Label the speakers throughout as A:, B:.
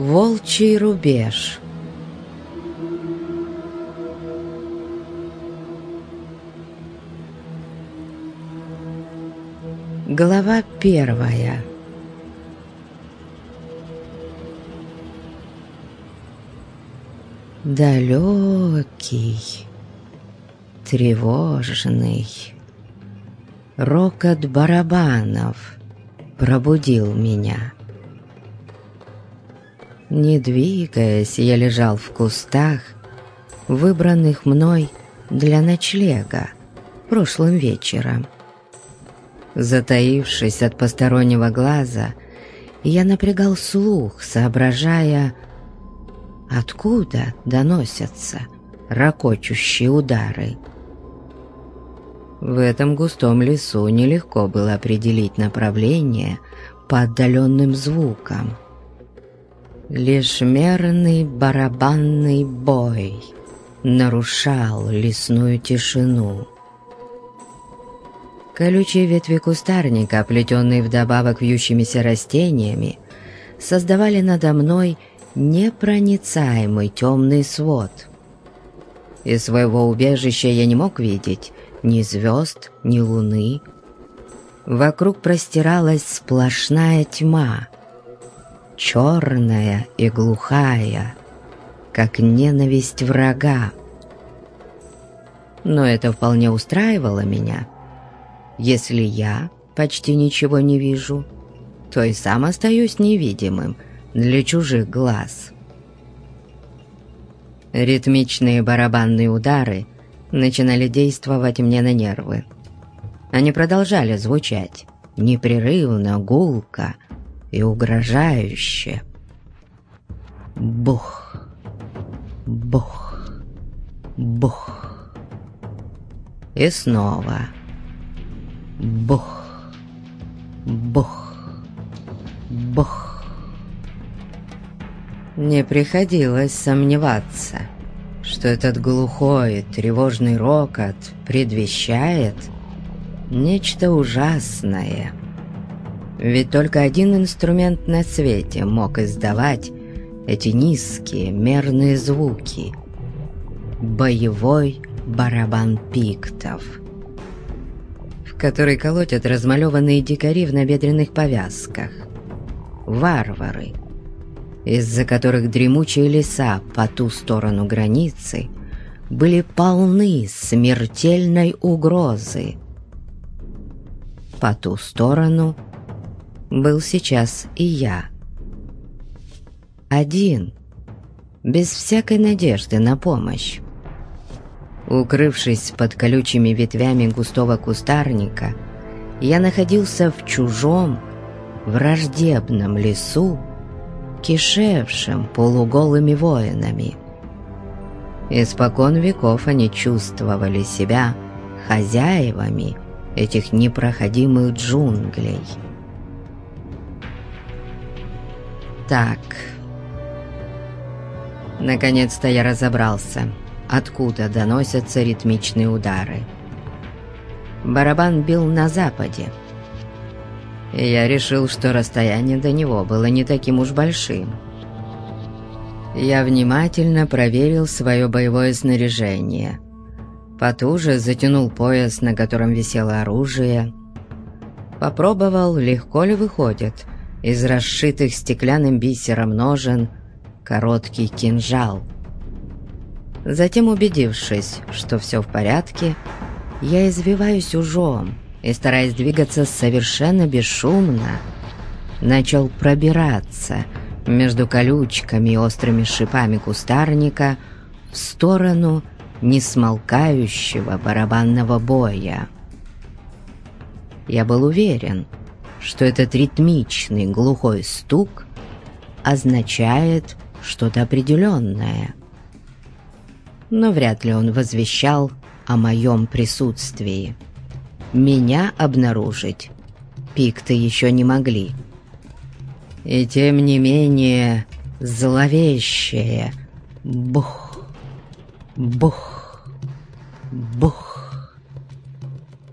A: Волчий рубеж. Глава 1. Далекий, тревожный рокот барабанов пробудил меня. Не двигаясь, я лежал в кустах, выбранных мной для ночлега прошлым вечером. Затаившись от постороннего глаза, я напрягал слух, соображая, откуда доносятся ракочущие удары. В этом густом лесу нелегко было определить направление по отдаленным звукам. Лишь мерный барабанный бой нарушал лесную тишину. Колючие ветви кустарника, оплетенные вдобавок вьющимися растениями, создавали надо мной непроницаемый темный свод. Из своего убежища я не мог видеть ни звезд, ни луны. Вокруг простиралась сплошная тьма, черная и глухая, как ненависть врага. Но это вполне устраивало меня. Если я почти ничего не вижу, то и сам остаюсь невидимым для чужих глаз. Ритмичные барабанные удары начинали действовать мне на нервы. Они продолжали звучать непрерывно, гулко и угрожающе. Бух, бух, бух. И снова бух, бух, бух. Не приходилось сомневаться, что этот глухой, тревожный рокот предвещает нечто ужасное. Ведь только один инструмент на свете мог издавать эти низкие, мерные звуки — боевой барабан пиктов, в который колотят размалеванные дикари в набедренных повязках, варвары, из-за которых дремучие леса по ту сторону границы были полны смертельной угрозы. По ту сторону был сейчас и я. Один, без всякой надежды на помощь. Укрывшись под колючими ветвями густого кустарника, я находился в чужом, враждебном лесу, кишевшим полуголыми воинами. Испокон веков они чувствовали себя хозяевами этих непроходимых джунглей. Так, наконец-то я разобрался, откуда доносятся ритмичные удары. Барабан бил на западе, и я решил, что расстояние до него было не таким уж большим. Я внимательно проверил свое боевое снаряжение, потуже затянул пояс, на котором висело оружие, попробовал, легко ли выходит из расшитых стеклянным бисером ножен короткий кинжал. Затем, убедившись, что все в порядке, я извиваюсь ужом и, стараясь двигаться совершенно бесшумно, начал пробираться между колючками и острыми шипами кустарника в сторону несмолкающего барабанного боя. Я был уверен, что этот ритмичный глухой стук означает что-то определенное. Но вряд ли он возвещал о моем присутствии. Меня обнаружить пикты еще не могли. И тем не менее зловещее бух, бух, бух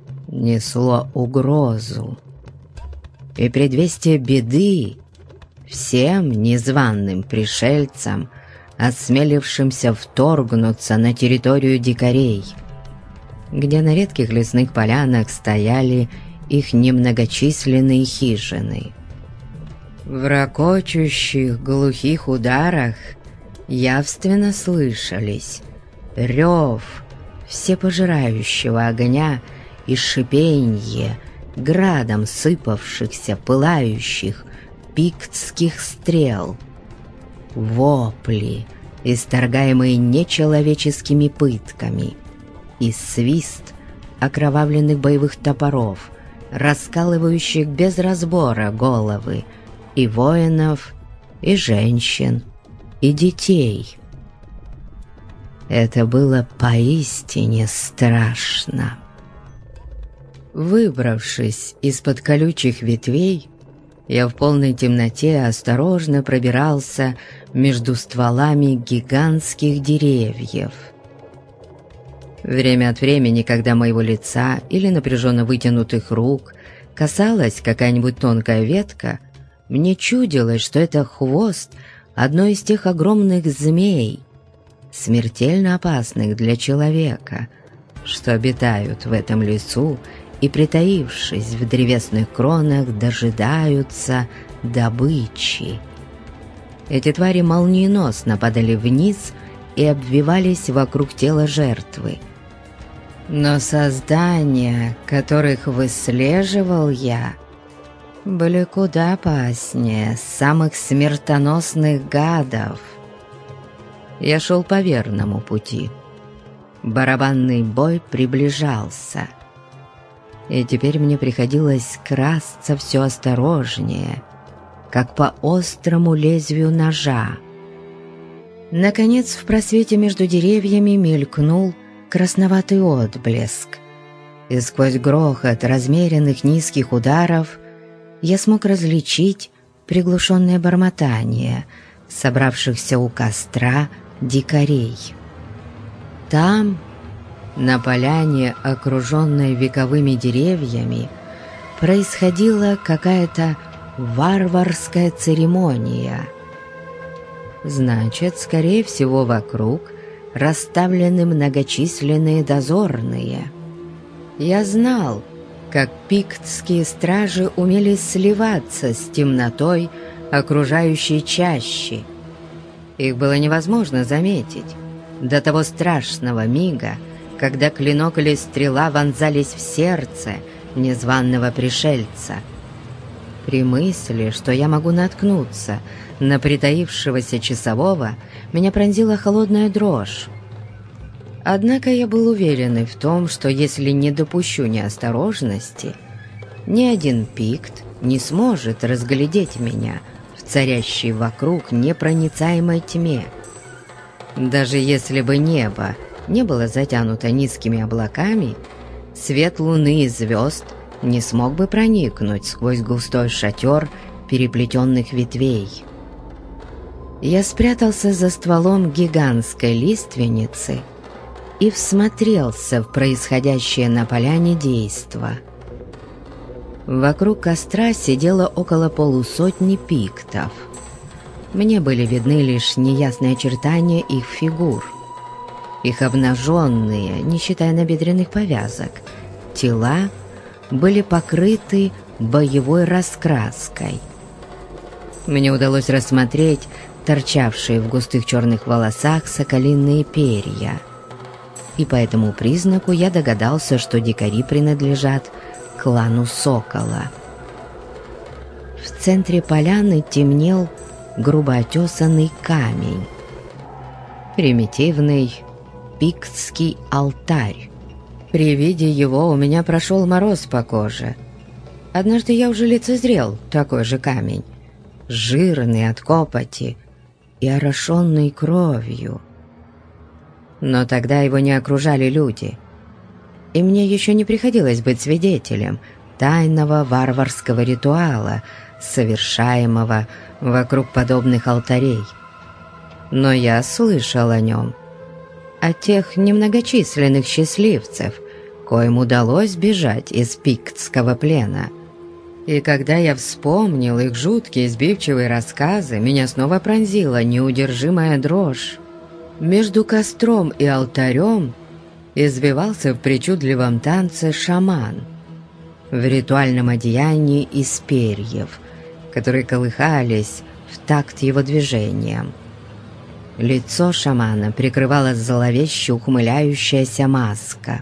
A: несло угрозу и предвестие беды всем незваным пришельцам, осмелившимся вторгнуться на территорию дикарей, где на редких лесных полянах стояли их немногочисленные хижины. В рокочущих глухих ударах явственно слышались рев всепожирающего огня и шипенье градом сыпавшихся пылающих пиктских стрел, вопли, исторгаемые нечеловеческими пытками, и свист окровавленных боевых топоров, раскалывающих без разбора головы и воинов, и женщин, и детей. Это было поистине страшно. Выбравшись из-под колючих ветвей, я в полной темноте осторожно пробирался между стволами гигантских деревьев. Время от времени, когда моего лица или напряженно вытянутых рук касалась какая-нибудь тонкая ветка, мне чудилось, что это хвост одной из тех огромных змей, смертельно опасных для человека, что обитают в этом лесу и, притаившись в древесных кронах, дожидаются добычи. Эти твари молниеносно падали вниз и обвивались вокруг тела жертвы. Но создания, которых выслеживал я, были куда опаснее самых смертоносных гадов. Я шел по верному пути. Барабанный бой приближался, и теперь мне приходилось красться все осторожнее, как по острому лезвию ножа. Наконец, в просвете между деревьями мелькнул красноватый отблеск, и сквозь грохот размеренных низких ударов я смог различить приглушенное бормотание собравшихся у костра дикарей. Там, на поляне, окруженной вековыми деревьями, происходила какая-то варварская церемония. Значит, скорее всего, вокруг расставлены многочисленные дозорные. Я знал, как пиктские стражи умели сливаться с темнотой окружающей чащи. Их было невозможно заметить до того страшного мига, когда клинок или стрела вонзались в сердце незваного пришельца. При мысли, что я могу наткнуться на притаившегося часового, меня пронзила холодная дрожь. Однако я был уверен в том, что если не допущу неосторожности, ни один пикт не сможет разглядеть меня в царящей вокруг непроницаемой тьме. Даже если бы небо не было затянуто низкими облаками, свет луны и звезд не смог бы проникнуть сквозь густой шатер переплетенных ветвей. Я спрятался за стволом гигантской лиственницы и всмотрелся в происходящее на поляне действо. Вокруг костра сидело около полусотни пиктов. Мне были видны лишь неясные очертания их фигур. Их обнаженные, не считая набедренных повязок, тела были покрыты боевой раскраской. Мне удалось рассмотреть торчавшие в густых черных волосах соколиные перья, и по этому признаку я догадался, что дикари принадлежат клану Сокола. В центре поляны темнел грубо отесанный камень, примитивный пиктский алтарь. При виде его у меня прошел мороз по коже. Однажды я уже лицезрел такой же камень, жирный от копоти и орошенный кровью. Но тогда его не окружали люди, и мне еще не приходилось быть свидетелем тайного варварского ритуала, совершаемого вокруг подобных алтарей. Но я слышал о нем, о тех немногочисленных счастливцев, коим удалось бежать из пиктского плена. И когда я вспомнил их жуткие сбивчивые рассказы, меня снова пронзила неудержимая дрожь. Между костром и алтарем извивался в причудливом танце шаман в ритуальном одеянии из перьев, которые колыхались в такт его движениям. Лицо шамана прикрывала зловеще ухмыляющаяся маска.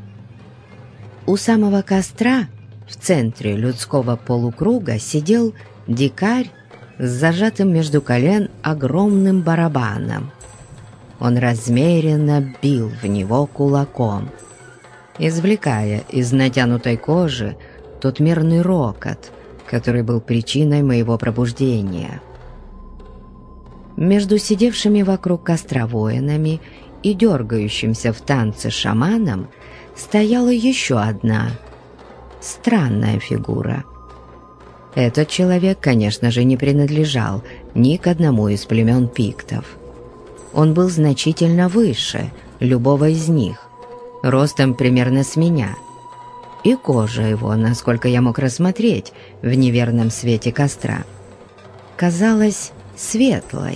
A: У самого костра, в центре людского полукруга, сидел дикарь с зажатым между колен огромным барабаном. Он размеренно бил в него кулаком, извлекая из натянутой кожи тот мерный рокот, который был причиной моего пробуждения. Между сидевшими вокруг костра воинами и дергающимся в танце шаманом стояла еще одна странная фигура. Этот человек, конечно же, не принадлежал ни к одному из племен пиктов. Он был значительно выше любого из них, ростом примерно с меня, и кожа его, насколько я мог рассмотреть в неверном свете костра, казалась светлой.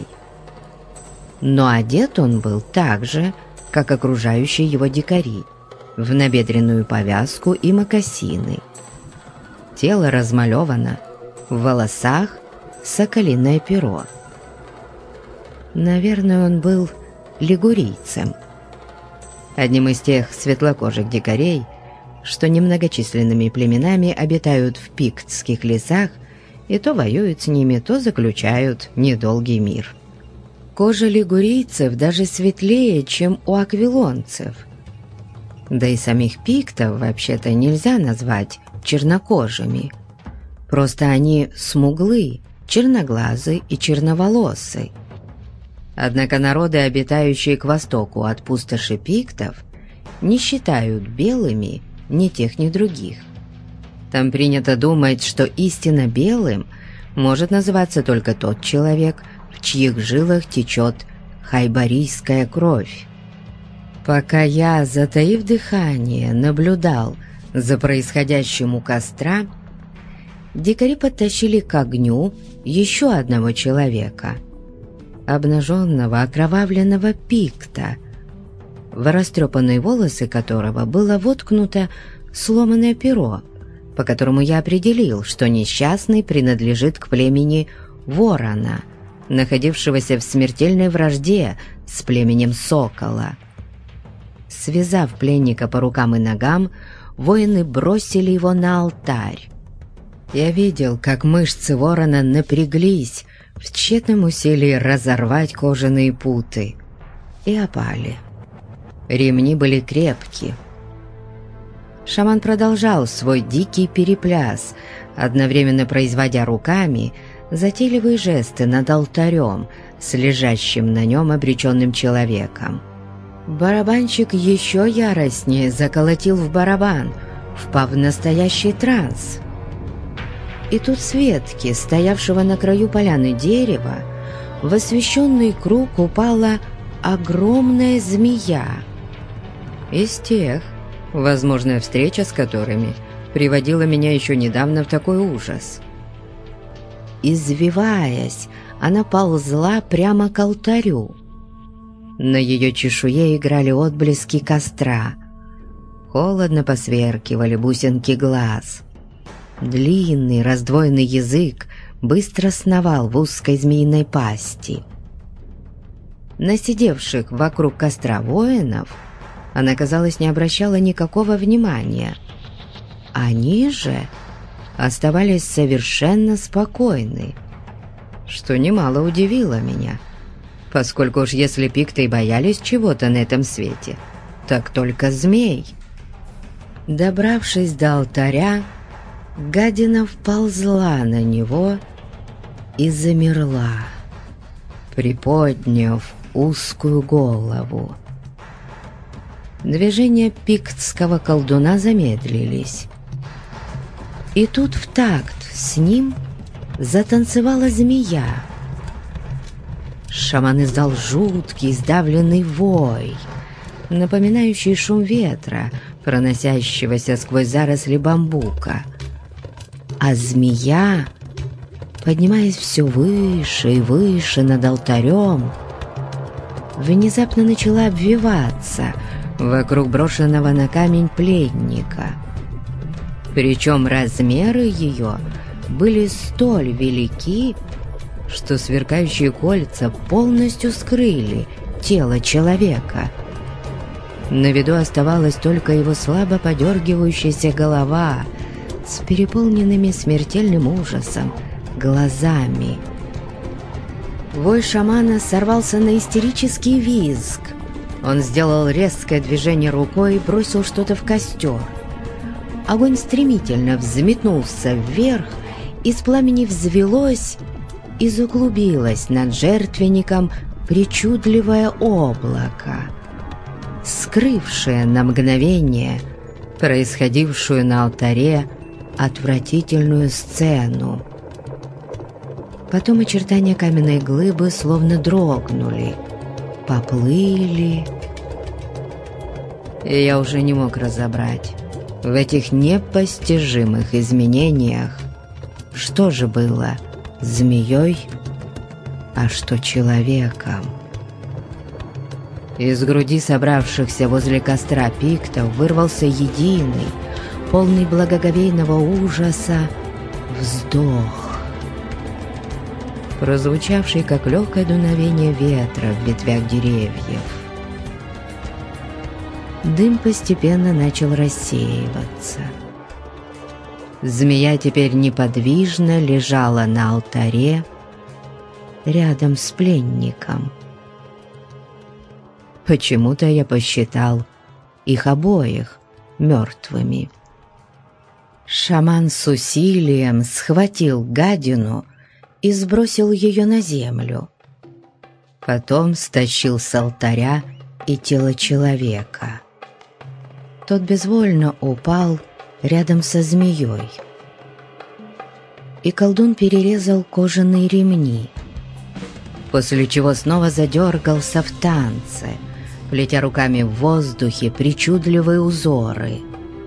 A: Но одет он был так же, как окружающие его дикари, в набедренную повязку и мокасины. Тело размалевано, в волосах соколиное перо. Наверное, он был лигурийцем, одним из тех светлокожих дикарей, что немногочисленными племенами обитают в пиктских лесах и то воюют с ними, то заключают недолгий мир. Кожа лигурийцев даже светлее, чем у аквилонцев. Да и самих пиктов вообще-то нельзя назвать чернокожими. Просто они смуглы, черноглазы и черноволосы. Однако народы, обитающие к востоку от пустоши пиктов, не считают белыми ни тех, ни других. Там принято думать, что истинно белым может называться только тот человек, в чьих жилах течет хайбарийская кровь. Пока я, затаив дыхание, наблюдал за происходящим у костра, дикари подтащили к огню еще одного человека, обнаженного окровавленного пикта, в растрепанные волосы которого было воткнуто сломанное перо, по которому я определил, что несчастный принадлежит к племени Ворона, находившегося в смертельной вражде с племенем Сокола. Связав пленника по рукам и ногам, воины бросили его на алтарь. Я видел, как мышцы ворона напряглись в тщетном усилии разорвать кожаные путы и опали. Ремни были крепки. Шаман продолжал свой дикий перепляс, одновременно производя руками затейливые жесты над алтарем с лежащим на нем обреченным человеком. Барабанщик еще яростнее заколотил в барабан, впав в настоящий транс. И тут с ветки, стоявшего на краю поляны дерева, в освещенный круг упала огромная змея. Из тех, возможная встреча с которыми приводила меня еще недавно в такой ужас. Извиваясь, она ползла прямо к алтарю. На ее чешуе играли отблески костра. Холодно посверкивали бусинки глаз. Длинный раздвоенный язык быстро сновал в узкой змеиной пасти. На сидевших вокруг костра воинов она, казалось, не обращала никакого внимания. Они же оставались совершенно спокойны, что немало удивило меня, поскольку уж если пикты и боялись чего-то на этом свете, так только змей. Добравшись до алтаря, гадина вползла на него и замерла, приподняв узкую голову. Движения пиктского колдуна замедлились. И тут в такт с ним затанцевала змея. Шаман издал жуткий сдавленный вой, напоминающий шум ветра, проносящегося сквозь заросли бамбука. А змея, поднимаясь все выше и выше над алтарем, внезапно начала обвиваться вокруг брошенного на камень пленника. Причем размеры ее были столь велики, что сверкающие кольца полностью скрыли тело человека. На виду оставалась только его слабо подергивающаяся голова с переполненными смертельным ужасом глазами. Вой шамана сорвался на истерический визг. Он сделал резкое движение рукой и бросил что-то в костер. Огонь стремительно взметнулся вверх, из пламени взвелось и заклубилось над жертвенником причудливое облако, скрывшее на мгновение происходившую на алтаре отвратительную сцену. Потом очертания каменной глыбы словно дрогнули, поплыли, и я уже не мог разобрать в этих непостижимых изменениях, что же было змеей, а что человеком. Из груди собравшихся возле костра пиктов вырвался единый, полный благоговейного ужаса, вздох, прозвучавший как легкое дуновение ветра в ветвях деревьев. Дым постепенно начал рассеиваться. Змея теперь неподвижно лежала на алтаре рядом с пленником. Почему-то я посчитал их обоих мертвыми. Шаман с усилием схватил гадину и сбросил ее на землю. Потом стащил с алтаря и тело человека. Тот безвольно упал рядом со змеей. И колдун перерезал кожаные ремни, после чего снова задергался в танце, плетя руками в воздухе причудливые узоры.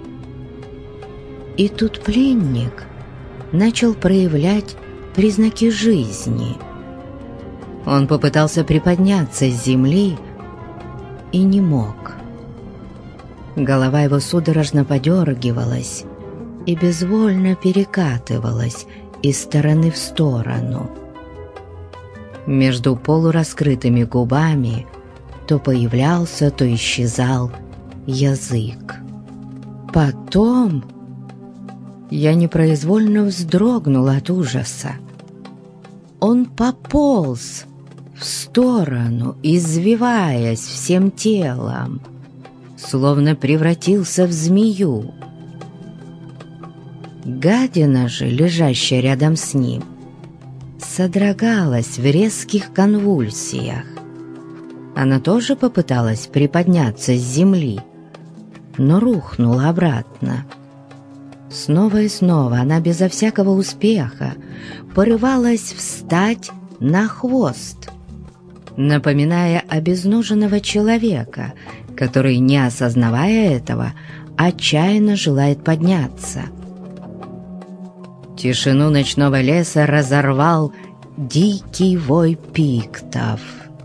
A: И тут пленник начал проявлять признаки жизни. Он попытался приподняться с земли и не мог. Голова его судорожно подергивалась и безвольно перекатывалась из стороны в сторону. Между полураскрытыми губами то появлялся, то исчезал язык. Потом я непроизвольно вздрогнул от ужаса. Он пополз в сторону, извиваясь всем телом, словно превратился в змею. Гадина же, лежащая рядом с ним, содрогалась в резких конвульсиях. Она тоже попыталась приподняться с земли, но рухнула обратно. Снова и снова она безо всякого успеха порывалась встать на хвост, напоминая обезноженного человека, который, не осознавая этого, отчаянно желает подняться. Тишину ночного леса разорвал дикий вой пиктов.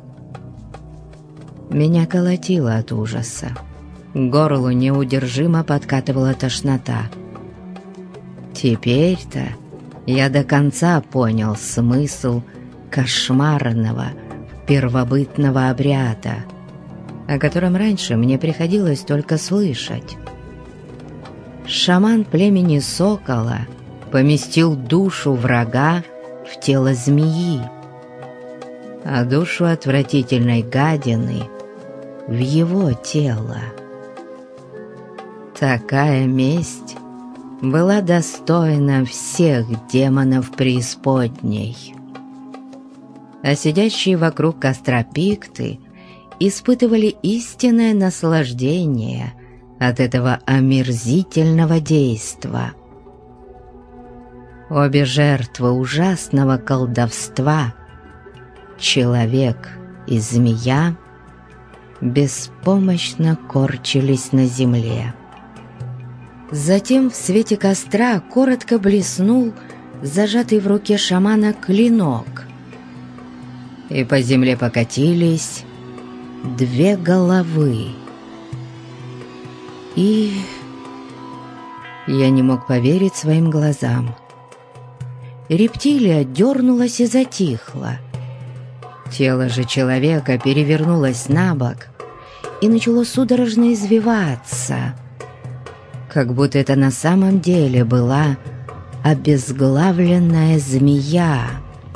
A: Меня колотило от ужаса. К горлу неудержимо подкатывала тошнота. Теперь-то я до конца понял смысл кошмарного первобытного обряда, о котором раньше мне приходилось только слышать. Шаман племени Сокола поместил душу врага в тело змеи, а душу отвратительной гадины в его тело. Такая месть была достойна всех демонов преисподней. А сидящие вокруг костра пикты испытывали истинное наслаждение от этого омерзительного действа. Обе жертвы ужасного колдовства, человек и змея, беспомощно корчились на земле. Затем в свете костра коротко блеснул зажатый в руке шамана клинок, и по земле покатились две головы. И я не мог поверить своим глазам. Рептилия дернулась и затихла. Тело же человека перевернулось на бок и начало судорожно извиваться, как будто это на самом деле была обезглавленная змея.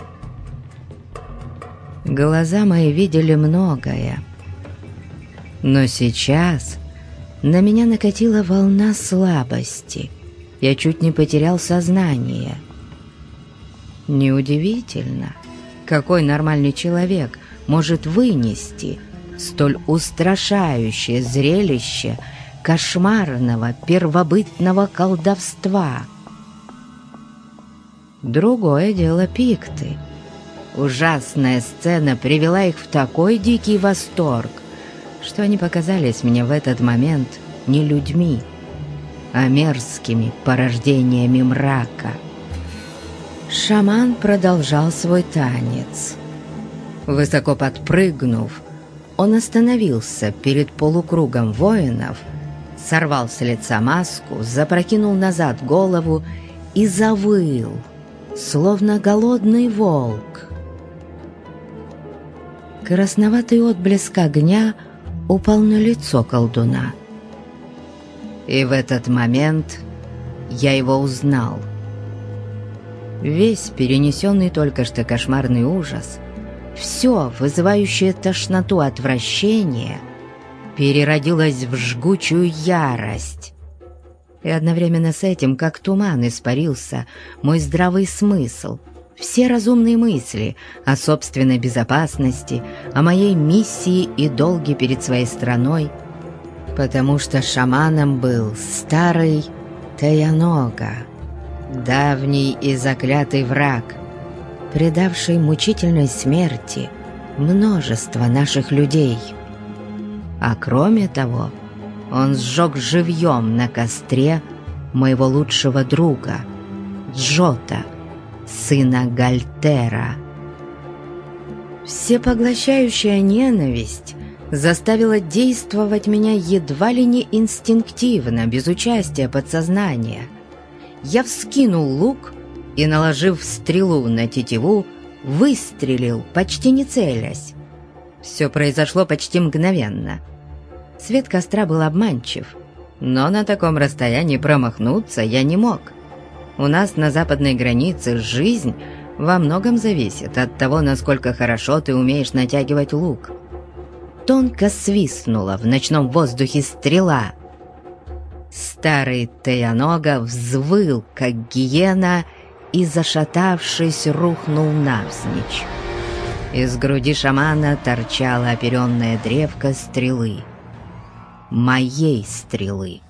A: Глаза мои видели многое, но сейчас на меня накатила волна слабости. Я чуть не потерял сознание. Неудивительно, какой нормальный человек может вынести столь устрашающее зрелище кошмарного первобытного колдовства. Другое дело пикты. Ужасная сцена привела их в такой дикий восторг, что они показались мне в этот момент не людьми, а мерзкими порождениями мрака. Шаман продолжал свой танец. Высоко подпрыгнув, он остановился перед полукругом воинов, сорвал с лица маску, запрокинул назад голову и завыл, словно голодный волк. Красноватый отблеск огня упал на лицо колдуна. И в этот момент я его узнал. Весь перенесенный только что кошмарный ужас, все, вызывающее тошноту отвращение, переродилось в жгучую ярость. И одновременно с этим, как туман, испарился мой здравый смысл, все разумные мысли о собственной безопасности, о моей миссии и долге перед своей страной, потому что шаманом был старый Таянога, давний и заклятый враг, предавший мучительной смерти множество наших людей. А кроме того, он сжег живьем на костре моего лучшего друга, Джота, сына Гальтера. Всепоглощающая ненависть заставила действовать меня едва ли не инстинктивно, без участия подсознания. Я вскинул лук и, наложив стрелу на тетиву, выстрелил, почти не целясь. Все произошло почти мгновенно. Свет костра был обманчив, но на таком расстоянии промахнуться я не мог. У нас на западной границе жизнь во многом зависит от того, насколько хорошо ты умеешь натягивать лук. Тонко свистнула в ночном воздухе стрела. Старый Таянога взвыл, как гиена, и, зашатавшись, рухнул навзничь. Из груди шамана торчала оперенная древко стрелы. Моей стрелы.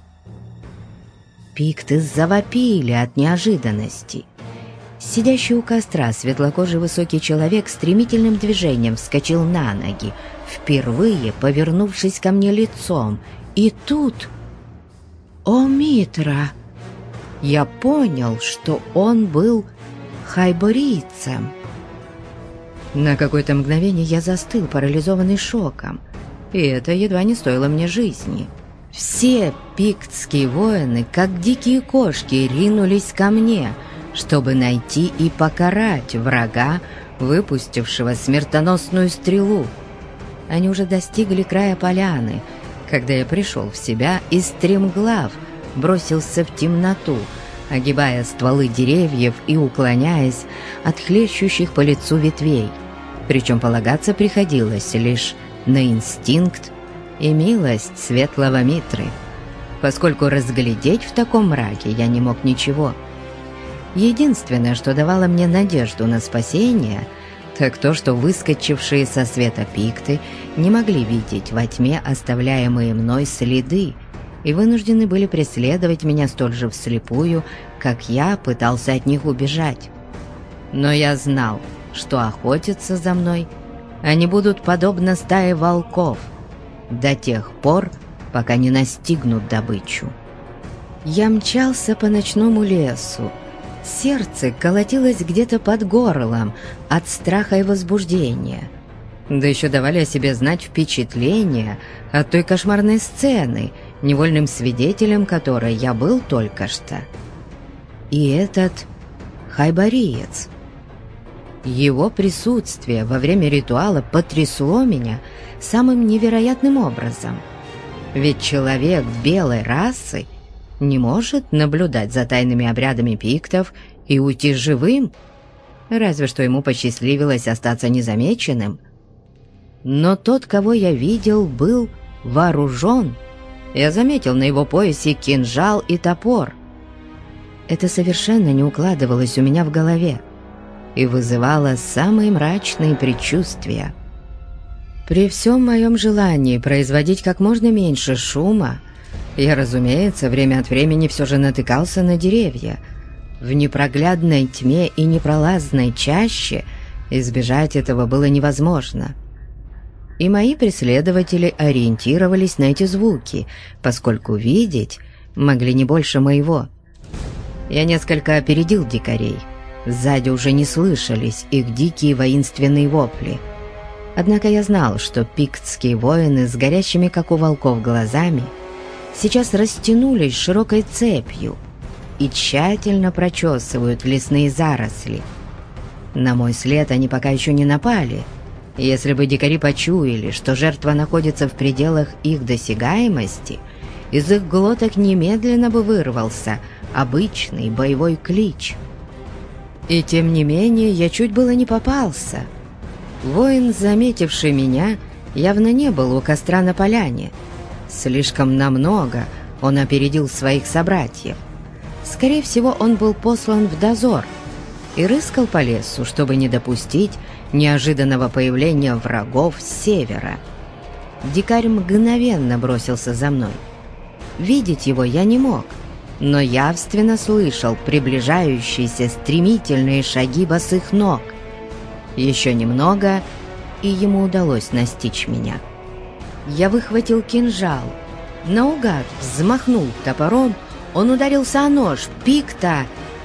A: Пикты завопили от неожиданности. Сидящий у костра светлокожий высокий человек стремительным движением вскочил на ноги, впервые повернувшись ко мне лицом. И тут... О, Митра! Я понял, что он был хайборийцем. На какое-то мгновение я застыл, парализованный шоком, и это едва не стоило мне жизни. Все пиктские воины, как дикие кошки, ринулись ко мне, чтобы найти и покарать врага, выпустившего смертоносную стрелу. Они уже достигли края поляны, когда я пришел в себя и стремглав бросился в темноту, огибая стволы деревьев и уклоняясь от хлещущих по лицу ветвей. Причем полагаться приходилось лишь на инстинкт и милость светлого Митры, поскольку разглядеть в таком мраке я не мог ничего. Единственное, что давало мне надежду на спасение, так то, что выскочившие со света пикты не могли видеть во тьме оставляемые мной следы и вынуждены были преследовать меня столь же вслепую, как я пытался от них убежать. Но я знал, что охотиться за мной они будут подобно стае волков до тех пор, пока не настигнут добычу. Я мчался по ночному лесу. Сердце колотилось где-то под горлом от страха и возбуждения. Да еще давали о себе знать впечатления от той кошмарной сцены, невольным свидетелем которой я был только что. И этот хайбариец. Его присутствие во время ритуала потрясло меня самым невероятным образом. Ведь человек белой расы не может наблюдать за тайными обрядами пиктов и уйти живым, разве что ему посчастливилось остаться незамеченным. Но тот, кого я видел, был вооружен. Я заметил на его поясе кинжал и топор. Это совершенно не укладывалось у меня в голове и вызывало самые мрачные предчувствия. При всем моем желании производить как можно меньше шума, я, разумеется, время от времени все же натыкался на деревья. В непроглядной тьме и непролазной чаще избежать этого было невозможно. И мои преследователи ориентировались на эти звуки, поскольку видеть могли не больше моего. Я несколько опередил дикарей. Сзади уже не слышались их дикие воинственные вопли. Однако я знал, что пиктские воины с горящими, как у волков, глазами сейчас растянулись широкой цепью и тщательно прочесывают лесные заросли. На мой след они пока еще не напали. Если бы дикари почуяли, что жертва находится в пределах их досягаемости, из их глоток немедленно бы вырвался обычный боевой клич. И тем не менее я чуть было не попался. Воин, заметивший меня, явно не был у костра на поляне. Слишком намного он опередил своих собратьев. Скорее всего, он был послан в дозор и рыскал по лесу, чтобы не допустить неожиданного появления врагов с севера. Дикарь мгновенно бросился за мной. Видеть его я не мог, но явственно слышал приближающиеся стремительные шаги босых ног. Еще немного, и ему удалось настичь меня. Я выхватил кинжал. Наугад взмахнул топором, он ударился о нож пикта.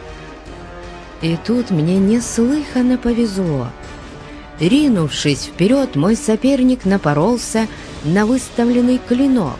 A: И тут мне неслыханно повезло. Ринувшись вперед, мой соперник напоролся на выставленный клинок.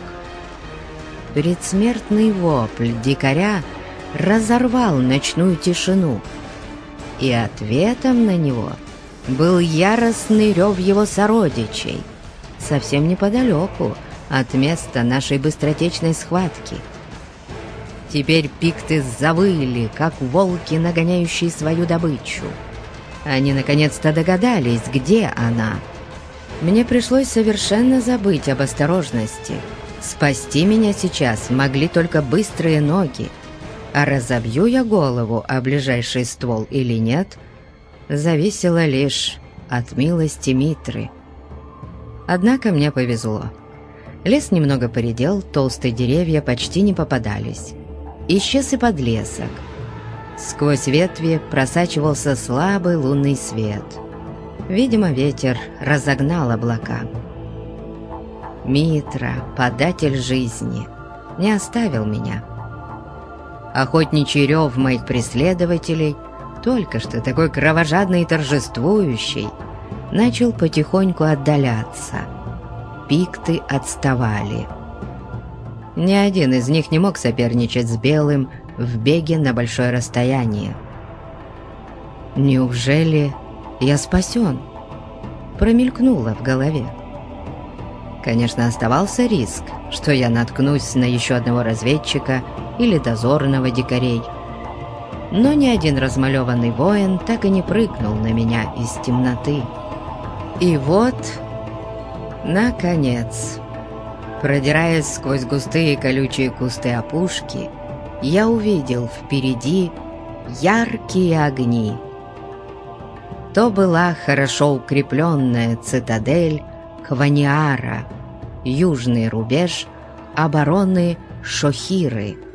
A: Предсмертный вопль дикаря разорвал ночную тишину, и ответом на него был яростный рев его сородичей, совсем неподалеку от места нашей быстротечной схватки. Теперь пикты завыли, как волки, нагоняющие свою добычу. Они наконец-то догадались, где она. Мне пришлось совершенно забыть об осторожности. Спасти меня сейчас могли только быстрые ноги, а разобью я голову о ближайший ствол или нет, зависело лишь от милости Митры. Однако мне повезло. Лес немного поредел, толстые деревья почти не попадались. Исчез и подлесок. Сквозь ветви просачивался слабый лунный свет. Видимо, ветер разогнал облака. Митра, податель жизни, не оставил меня. Охотничий рев моих преследователей, только что такой кровожадный и торжествующий, начал потихоньку отдаляться. Пикты отставали. Ни один из них не мог соперничать с белым в беге на большое расстояние. «Неужели я спасен?» промелькнуло в голове. Конечно, оставался риск, что я наткнусь на еще одного разведчика или дозорного дикарей. Но ни один размалеванный воин так и не прыгнул на меня из темноты. И вот, наконец, продираясь сквозь густые колючие кусты опушки, я увидел впереди яркие огни. То была хорошо укрепленная цитадель Хваниара, южный рубеж обороны Шохиры.